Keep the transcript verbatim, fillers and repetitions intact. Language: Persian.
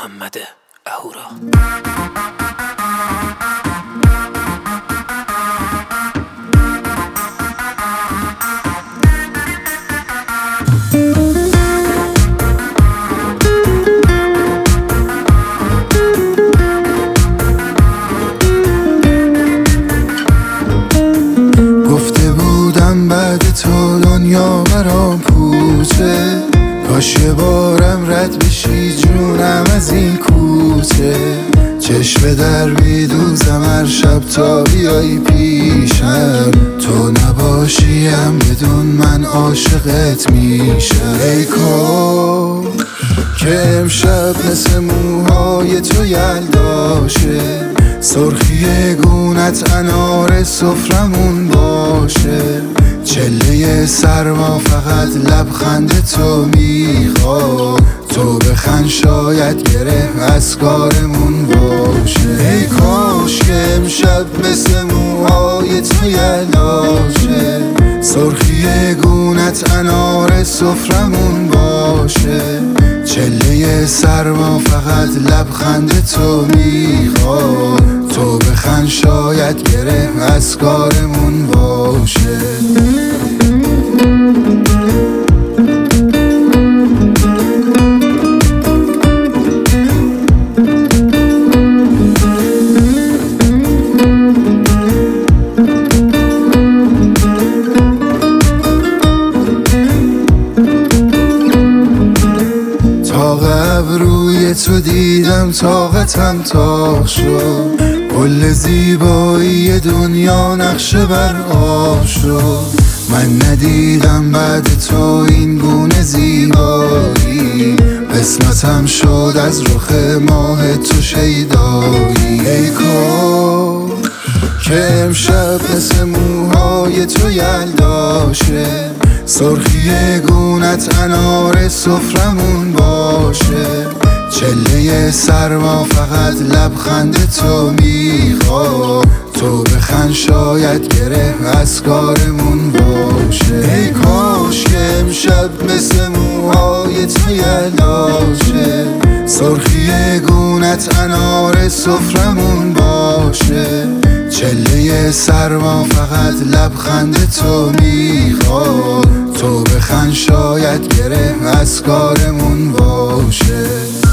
محمد اهورا. گفته بودم بعد تو دنیا برام پوچه، کاش یه بارم رد بشی جونم از این کوچه. چشم در بیدوزم هر شب تا بیایی پیشم، تو نباشیم بدون من عاشقت میشم. ای کاش که امشب مثل موهای تو یلداشه، سرخی گونت انار سفرمون باشه. چله سرما فقط لبخند تو میخواد، تو بخند شاید گره از کارمون باشه. ای کاش که امشب مثل موهای تو یلداشه، سرخی گونت انار سفرمون باشه. چله سرما فقط لبخند تو میخواد، تو بخند شاید گره از کارمون باشه. روی تو دیدم طاقتم تاق شد، کل زیبایی دنیا نقشه بر آب شد. من ندیدم بعد تو این گونه زیبایی، قسمتم شد از رخ ماه تو شیدایی. ای کاش که امشب مثل موهای تو یلداشه، سرخی گونت انار سفرمون باشه. چله سرما فقط لبخند تو میخواد، تو بخند شاید گره از کارمون باشه. ای کاش که امشب مثل موهای تو یلداشه، سرخی گونت انار سفرمون باشه. چله سرما فقط لبخند تو میخواد، تو بخند شاید گره از کارمون باشه.